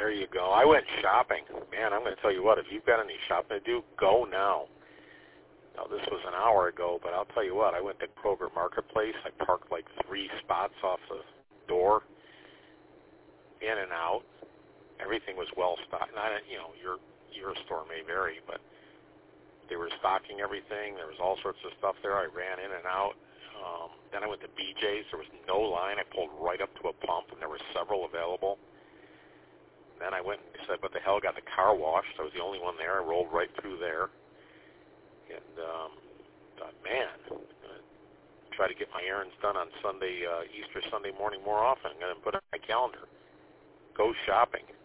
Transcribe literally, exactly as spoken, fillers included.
There you go. I went shopping. Man, I'm going to tell you what, if you've got any shopping to do, go now. Now, this was an hour ago, but I'll tell you what, I went to Kroger Marketplace. I parked like three spots off the door, in and out. Everything was well stocked. Not, you know, your your store may vary, but they were stocking everything. There was all sorts of stuff there. I ran in and out. Um, then I went to B J's. There was no line. I pulled right up to a pump, and there were several available. Then I went and said, what the hell, got the car washed. I was the only one there. I rolled right through there. And um, thought, man, I'm going to try to get my errands done on Sunday, uh, Easter Sunday morning more often. I'm going to put it on my calendar. Go shopping.